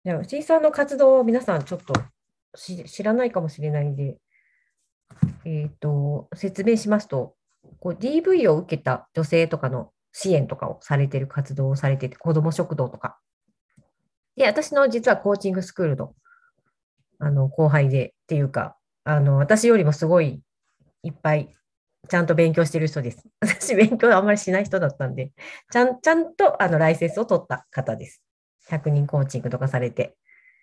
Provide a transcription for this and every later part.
いや、藤井さんの活動を皆さんちょっと知らないかもしれないんで、説明しますと、DV を受けた女性とかの支援とかをされている活動をされてて、子ども食堂とか。で、私の実はコーチングスクールの、後輩でっていうか、私よりもすごいいっぱいちゃんと勉強してる人です。私勉強あんまりしない人だったんで、ちゃんとライセンスを取った方です。100人コーチングとかされて。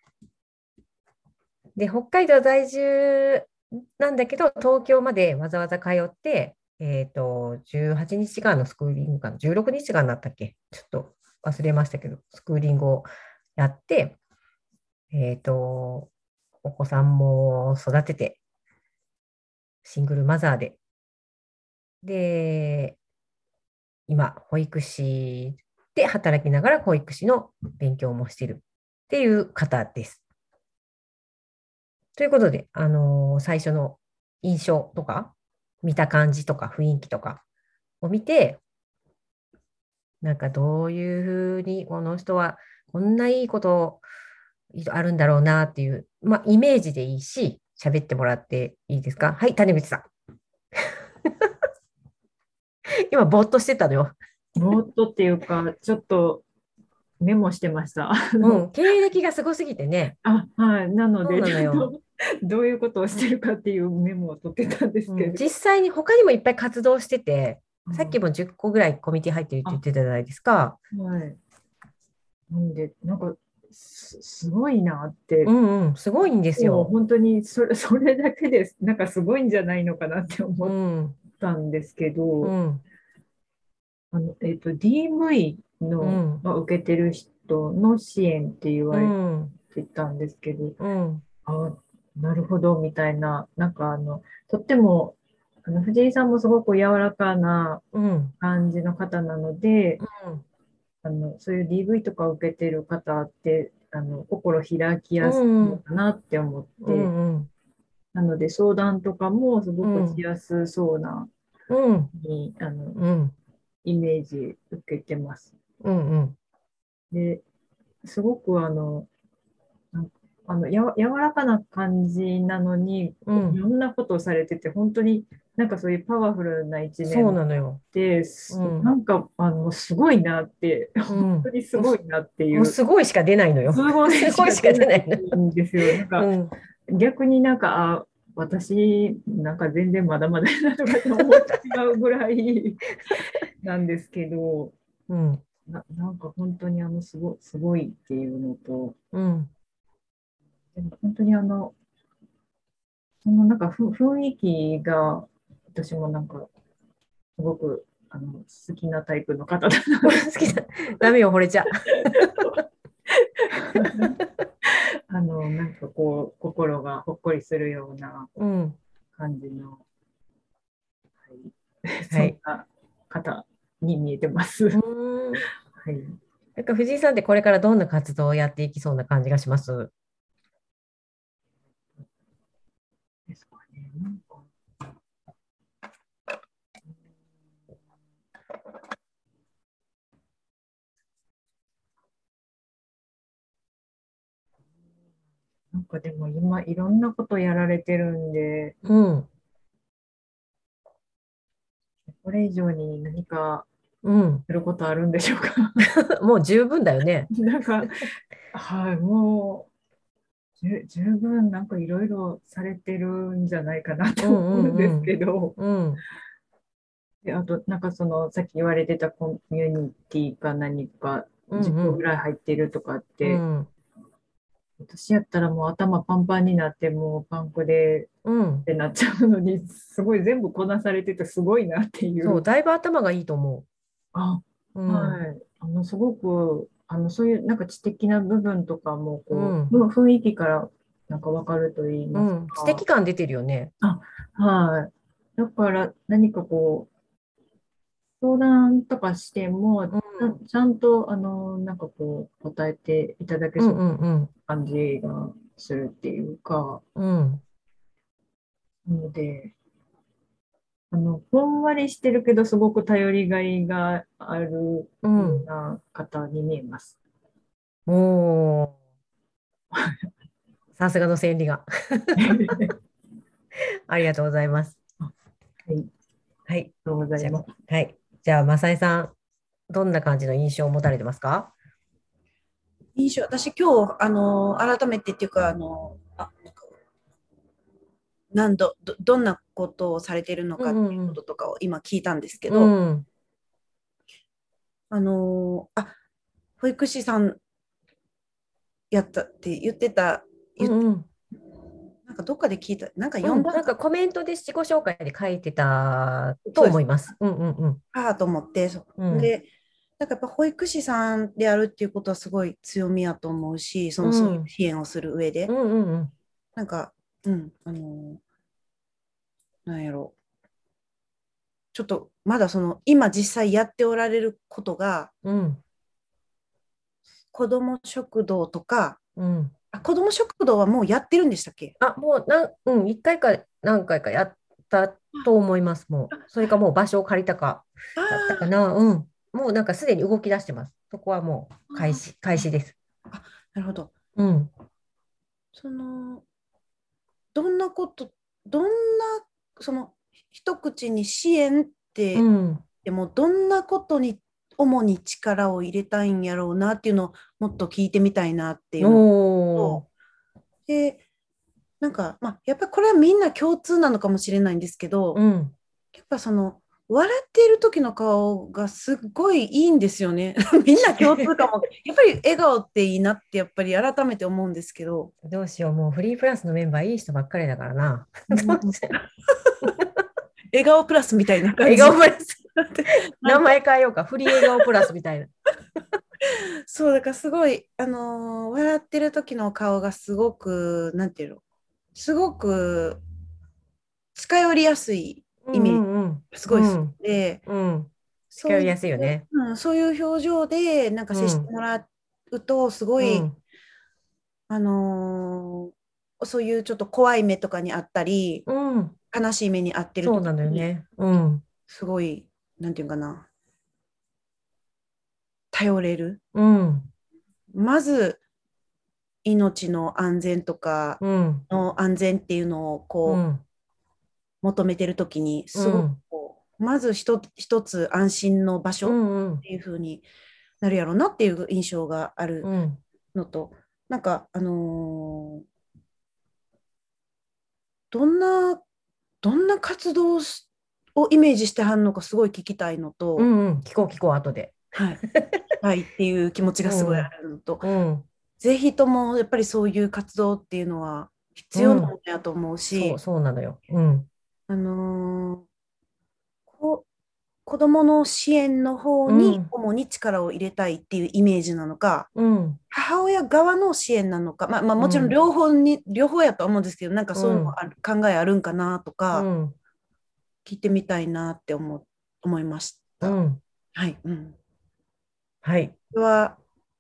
で、北海道在住なんだけど、東京までわざわざ通って、18日間のスクーリングかな、16日間だったっけ、ちょっと忘れましたけど、スクーリングをやって、お子さんも育てて、シングルマザーで、で、今、保育士で働きながら保育士の勉強もしているっていう方です。ということで、最初の印象とか、見た感じとか雰囲気とかを見て、なんかどういうふうにこの人はこんないいことあるんだろうなっていう、まあ、イメージでいいし、喋ってもらっていいですか？はい、谷口さん。今、ぼーっとしてたのよ。 ぼーっとっていうか、ちょっとメモしてました。 うん、経歴がすごすぎてね。 はい。なのそうで、ちなのよ。 ょっとどういうことをしてるかっていうメモを取ってたんですうん、実けど。 際に他にもいっぱい活動してて、さっきうん、 も10個ぐらいコミュニティ入ってるって言あ、 ってたじゃないですか。 はい。なんで、なんか、すごいなっうて、 んうん、すごいんですよ。 もう本当にそれだけです。なんかすごいんじゃないのかなって思っうん、 たんですけど、 うん、 DV の、 うん、 受けてる人の支援って言うわれん、 てたんですけど、 うん、 あ、なるほど、みたいな、とっても、藤井さんもすごく柔らかなうん、 感じの方なので、 うん、 そういう DV とかを受けてる方って、心開きうやすいのん、 かなって思っうて、 ん、 なので相談とかもすごくしうん、 やすそうな、 うん、 に、 うん、 イメージ受けてます。 うん、 で、すごくなんか柔らかな感じなのに、 うん、 いろんなことをされてて、本当になんかそういうパワフルな一面そうもあっなのよ。 て、なうん、 んかすごいなって、本当うん。 にすごいなっていう、 もうすごいしか出ないのよ。 すごいすごいしかしか出な出ないの。 いんですよ。なんかうん、 逆になんか、私、なんか全然まだまだだなとかって思っちゃうぐらいなんですけど、 うん、 なんか本当にすごいっていうのと、 うん、 でも本当にそのなんか雰囲気が、私もなんか、すごく、好きなタイプの方だなって好きだ。ダメよ、惚れちゃなんかこう、心がほっこりするようなう。うん、 感じの、はい、 はい。 そんな方に見えてます。 うーん。 はい。 なんか藤井さんってこれからどんな活動をやっていきそうな感じがします？ ですかね。なんか、なんかでも今、いろんなことやられてるんで、 うん、 これ以上に何かうん。 することあるんでしょうか。 もう十分だよね。 なんか、はい、も十分なんかいろいろされてるんじゃないかなと思うんうんですうんけど、 うん。うん。 で、あと、なんかさっき言われてたコミュニティか何か10 うんうん。 個ぐらい入ってるとかって、 うん。 私やったらもう頭パンパンになってもうパンクでうん。 ってなっちゃうのに、すごい全部こなされててすごいなっていそう、 う。 だいぶ頭がいいと思あ、 う。うん。 はい。すごく、そういうなんか知的な部分とかも、こう、 うん。 雰囲気からなんかわかると言いますうん。知的か。 感出てるよね。 あ、はい。だから何かこう、相談とかしても、 うん。 ちゃんと、なんかこう、答えていただけうんそううんうん。 な感じがするっていうか、 うん。 なので、ふんわりしてるけど、すごく頼りがいがあるよううん。 な方に見えます。 おー。 さすがの千里が。ありがとうございます。 はい、ありはい。 がとうございじゃます。 あ、はい。じゃあ、マサイさん、どんな感じの印象を持たれてますか？ 私今日、改めてっていうか、なんかどんなことをされてるのうかっていうんうんこととかを今聞いたんですけうど、 ん。うん。 保育士さんやったって言ってた、 うんうん。 なんかどっかで聞いた、なんかうん。 読んだなんかコメントで自己紹介で書いてたとそうです。 思います。うんうんうん。 ああと思って、 うん。 で、なんかやっぱ保育士さんであるっていうことはすごい強みやと思うし、そういううん。 支援をする上で、 うんうんうん。 なんか、うん、なんやろちょっとまだ今実際やっておられることが、 うん。 子ども食堂とか、 うん。 子ども食堂はもうやってるんでしたっけ？ あ、もううん、一回か何回かやったと思います、もう。それかもう場所を借りたか、だったかあな。うん。もうなんかすでに動き出してます。そこはもう開始です。 あ、なるほど。 うん。 その、どんなこと、どんな、その、一口に支援ってうん。 でもどんなことに主に力を入れたいんやろうなっていうのをもっと聞いてみたいなっていうのと、 おー。 で、なんか、まあ、やっぱりこれはみんな共通なのかもしれないんですけど、 うん。 やっぱ笑っている時の顔がすっごいいいんですよね。みんな共通かも。やっぱり笑顔っていいなってやっぱり改めて思うんですけど。 どうしよう。もうフリープラスのメンバーいい人ばっかりだからな。どうしよう。 笑顔プラスみたいな感笑じ。 顔プラス。名なんか前変えようか。フリー笑顔プラスみたいな。 そうだからすごい、笑ってる時の顔がすごく、なんていうの、すごく近寄りやすいうイメージんうんがすうん。 ごいするうん。 ので、 うん。近そういう、 寄りやすいよね。 そういう表情でなんか接してうん。 もらうと、すごい、 うん。 あのそういうちょっと怖い目とかにあったり、 うん。 悲しい目にあってるそうな時に、 のよね。うん。 すごい、なんていうかな、頼れる。 うん。 まず、命の安全とかうん。 の安全っていうのをこううん。 求めてるときに、すごくうん。 こう、まず一つ安心の場う所っん。うん。 ていう風になるやろうなっていう印象があるうん。 のと、なんか、どんな、どんな活動をイメージしてはんのかすごい聞きたいのと、 うん。聞こう聞こう、後で。 はい、聞きたいっていう気持ちがすごいあうん。 るのと、 うん。 ぜひともやっぱりそういう活動っていうのは必要なもうん。 のやと思うそう、 し、 そうなのよ。うん。 あのーこ子どもの支援の方にうん。 主に力を入れたいっていうイメージなのか、 うん。 母親側の支援なのか、まあ、もちろんうん。 両方やとは思うんですけど、なんかそういうのうん。 考えあるんかなとか、 うん。 聞いてみたいなって思いました。 うん。 はい。うん。 はい。 これは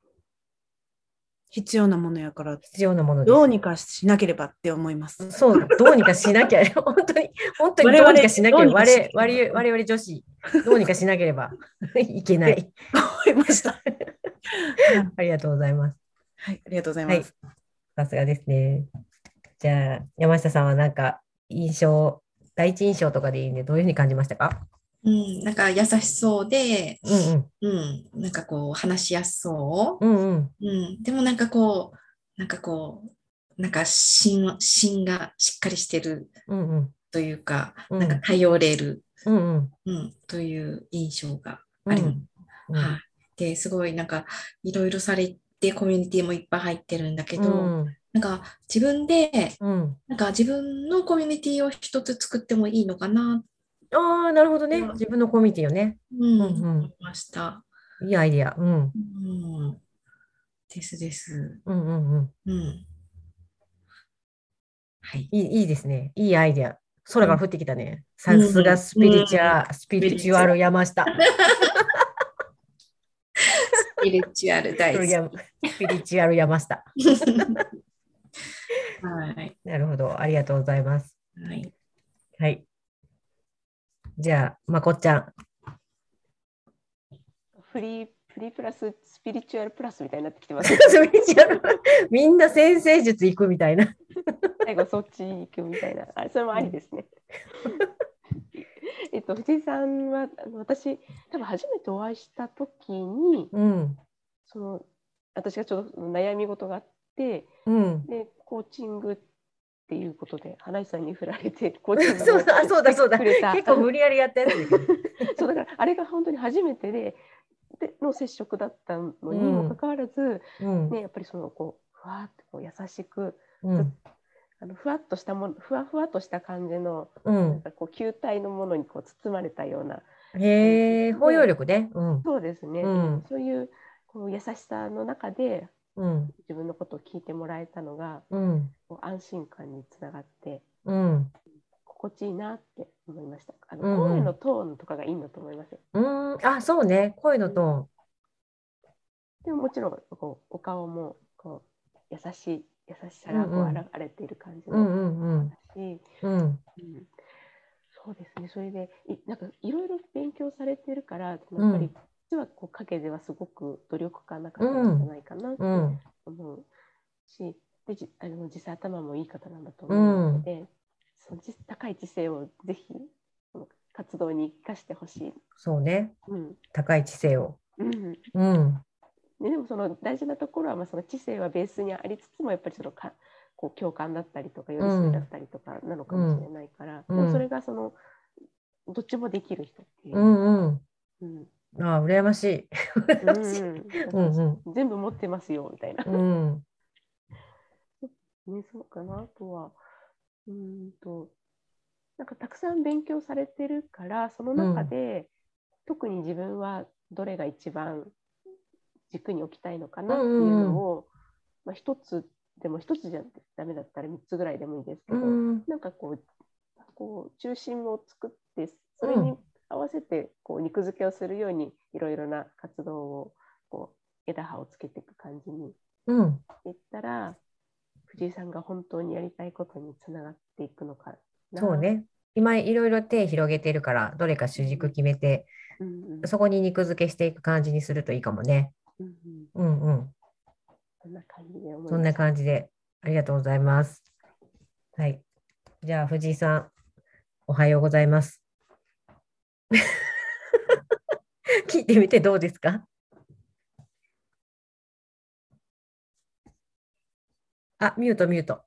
必要なものやから、 必要なものです。 どうにかしなければって思います。 そう、どうにかしなきゃ、本当に、本当にどう我々、 にかしなければ、 どうにかしなければと我々女子、どうにかしなければいけなってい。 思いました。 ありがとうございます。 はい、ありがとうございはい。 ます。 さすがですね。じゃあ、山下さんはなんか第一印象とかでいいんで、どういうふうに感じましたか？ うん、なんか優しそうで、 うんうん。 うん、なんかこう話しやすそうんうん。 う。うん、でもなんか芯がしっかりしてるうんうん。 というか、なんかうん頼れる、 うんうん。 うん、という印象があります。 うんうん。 はい。で、すごいなんかいろいろされてコミュニティもいっぱい入ってるんだけうど、 んなんか自分で、 うん。 なんか自分のコミュニティを一つ作ってもいいのかなああ、なるほどね。 っては、 自分のコミュニティをね。 ううんん、 うん。 思いました。 いいアイディア。うん。 うん、ですです。 うんうんうん。 うん。はい。 いいですね。いいアイディア。空うん。 から降ってきたね。さうん。 すがうん。 スピスピリチュアルリチュアル。 山下。 スピリチュアル大好き。 スピリチュアル山下。 はい。 なるほど。ありがとうございます。 はい。 はい。じゃあ、まこっちゃん。 フリーフリープラススピリチュアルプラスみたいになってきてます。 みんな先生術行くみたいな。 最後そっち行くみたいな。それもありですね。藤井さんは私多分初めてお会いした時に、私がちょっと悩み事があって、でコーチングっていうことで花井さんに振られてコーチングをしてくれた。 結構無理やりやったやつだけど。 そうだからあれが本当に初めての接触だったのにもかかわらず、やっぱりふわっと優しく、ふわっとしたふわふわとした感じの、なんか球体のものに包まれたような。 包容力ね。 そうですね。そういう優しさの中で、自分のことを聞いてもらえたのが、安心感につながって、心地いいなって思いました。声のトーンとかがいいんだと思います。 そうね、声のトーン。 でももちろんお顔も優しさが現れている感じのし、そうですね。それでなんかいろいろ勉強されてるから、やっぱり実は陰ではすごく努力家な方なんじゃないかなって思うし、で実際頭もいい方なんだと思うので、その高い知性をぜひ活動に生かしてほしい。 そうね。高い知性を。でもその大事なところは、その知性はベースにありつつも、やっぱりその共感だったりとか寄り添いだったりとかなのかもしれないから、でもそれがどっちもできる人っていう。 羨ましい。 全部持ってますよみたいな。そうかな。あとはなんかたくさん勉強されてるから、その中で、特に自分はどれが一番軸に置きたいのかなっていうのを、一つでも一つじゃダメだったら3つぐらいでもいいですけど、なんか中心を作って、それに合わせて肉付けをするようにいろいろな活動を枝葉をつけていく感じにいったら、藤井さんが本当にやりたいことにつながっていくのかな。 そうね。今いろいろ手広げてるから、どれか主軸決めて、そこに肉付けしていく感じにするといいかもね。 そんな感じで思います。 そんな感じで、ありがとうございます。はい。じゃあ、藤井さん、おはようございます。聞いてみてどうですか？ミュート、ミュート。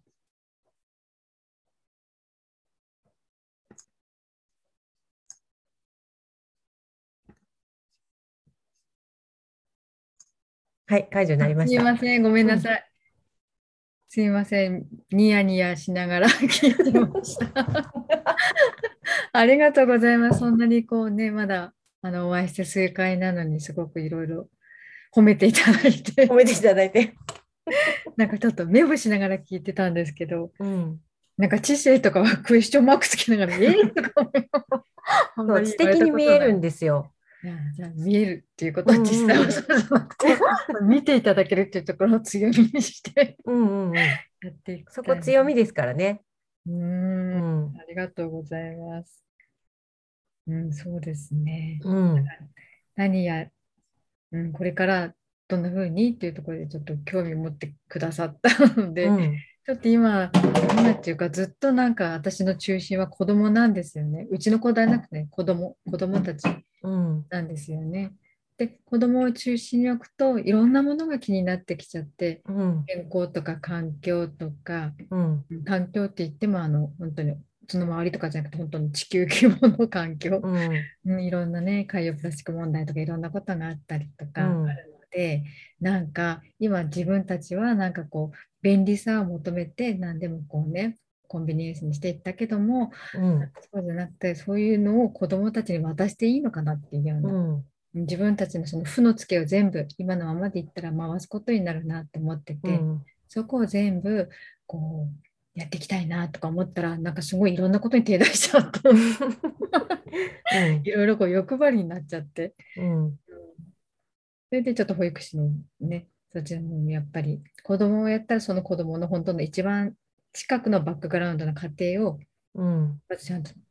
はい、解除になりました。 すいません、ごめんなさい。すいません、ニヤニヤしながら聞いてました。ありがとうございます。そんなにまだお会いして数回なのに、すごくいろいろ褒めていただいて。 褒めていただいて。 なんかちょっと目をしながら聞いてたんですけど、なんか知性とかはクエスチョンマークつけながら、とか知的に見えるんですよ。 じゃあ見えるっていうことは実際はそうじゃなくて、見ていただけるっていうところを強みにしてやっていく。 そこ強みですからね。 ありがとうございます。そうですね。何や、これからどんな風にっていうところでちょっと興味を持ってくださったので、ちょっと今っていうかずっとなんか私の中心は子供なんですよね。うちの子じゃなくて、ね、子供たちなんですよね。で、子供を中心に置くといろんなものが気になってきちゃって、健康とか環境とか、環境って言っても本当にその周りとかじゃなくて本当に地球規模の環境、いろんなね海洋プラスチック問題とかいろんなことがあったりとかあるので、なんか今自分たちはなんか便利さを求めて何でもコンビニエンスにしていったけども、そうじゃなくてそういうのを子どもたちに渡していいのかなっていうような、自分たちのその負のつけを全部今のままでいったら回すことになるなって思ってて、そこを全部やっていきたいなとか思ったら、なんかすごいいろんなことに手出しちゃっていろいろ欲張りになっちゃって、それでちょっと保育士のね、そちらもやっぱり子供をやったらその子供の本当の一番近くのバックグラウンドの家庭をちゃんと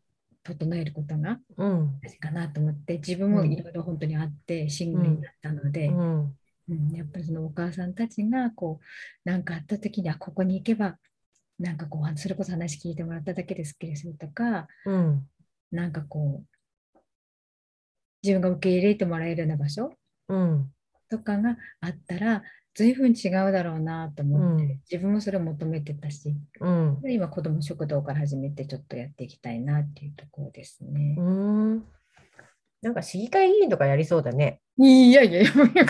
整えることがうん。 大事かなと思って、自分もいろいろ本当にあってシングルになったので、 うん。 やっぱりそのお母さんたちがこう何かあった時にここに行けばなんかこうそれこそ話聞いてもらっただけですっきりするとか、 うん。 なんかこう自分が受け入れてもらえるような場所うん。 とかがあったら随分違うだろうなと思って、自分もそれを求めてたし、 うん。 今子ども食堂から始めてちょっとやっていきたいなっていうところですね。 なんか市議会議員とかやりそうだね。 いやいやいや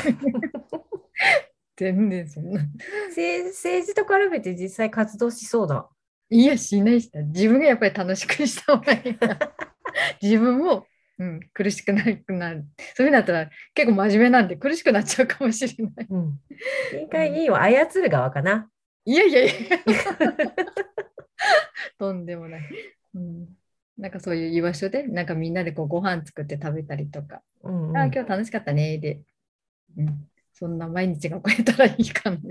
全然そんな。 政治と絡めて実際活動しそうだ。 いや、しないした。自分がやっぱり楽しくした方がいいな。自分も、苦しくなくなる。そういうのだったら結構真面目なんで苦しくなっちゃうかもしれない。 市議会議員を操る側かな。 いやいやいや。とんでもない。なんかそういう居場所で、なんかみんなでこうご飯作って食べたりとか、今日楽しかったねで、そんな毎日が来れたらいいかな。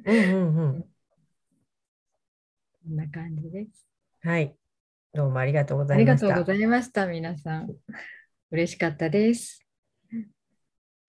こんな感じです。 はい。どうもありがとうございました。 ありがとうございました、皆さん。嬉しかったです。